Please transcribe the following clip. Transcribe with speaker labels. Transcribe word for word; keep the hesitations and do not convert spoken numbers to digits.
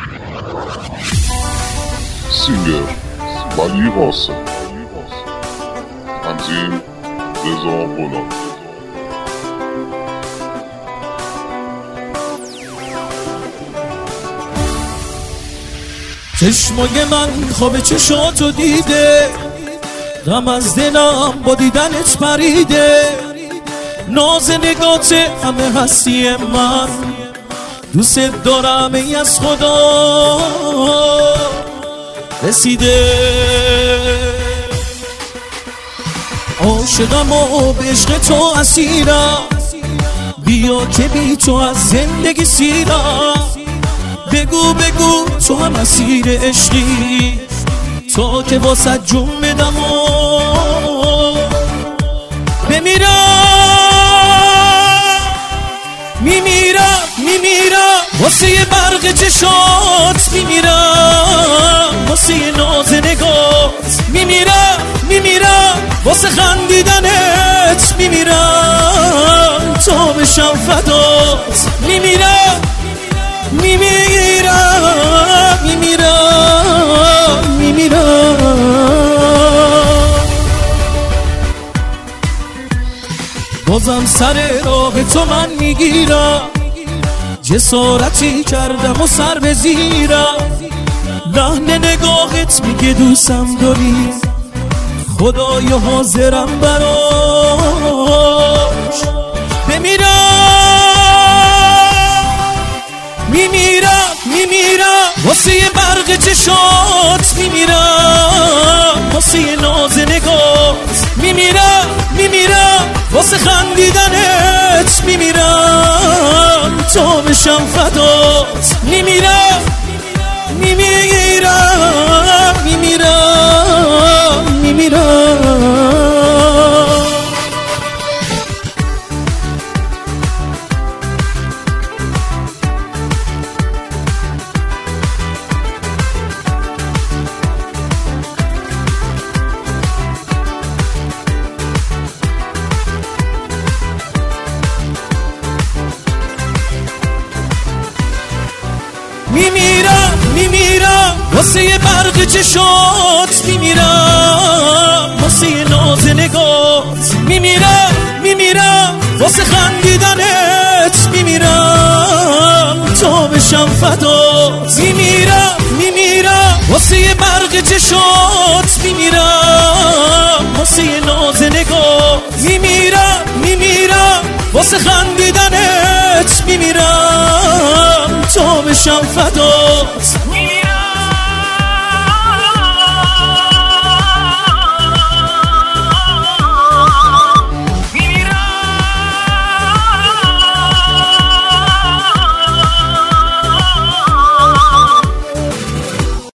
Speaker 1: سینگر ولی قاسم، تنظیم رضا غلام.
Speaker 2: چشمای من خواب چشاتو دیده، غم از دلم با دیدنت پریده، ناز نگات همه هستی من، دوست دارم ای از خدا رسیده. عاشقم و به عشق تو اسیرم، بیا که بی تو از زندگی سیرم، بگو بگو تو هم اسیر عشقی، تا که واسه جون بدم و بمیرم. میمیرم میمیرم واسه یه برق چشات، میمیرم واسه یه ناز نگات، میمیرم میمیرم واسه خندیدنت، میمیرم تا بشم فدات، میمیرم میمیرم میمیرم میمیرم. بازم سر راه تو من میگیرم، جسارتی کردم و سر به زیرم، لحن نگاهت میگه دوستم داری، خدایا حاضرم براش بمیرم. میمیرم میمیرم واسه یه برق چشات، میمیرم واسه یه ناز نگات، میمیرم میمیرم واسه خندیدنت، میمیرم تا بشم فدات، میمیرم میمیرم میمیرم میمیرم. میمیرم میمیرم واسه یه برق چشات، میمیرم واسه یه ناز نگات، میمیرم میمیرم واسه خندیدنت، میمیرم تا بشم فدات، میمیرم میمیرم واسه یه برق چشات، میمیرم واسه یه ناز نگات، میمیرم میمیرم واسه خندیدنت، میمیرم تا بشم فدات.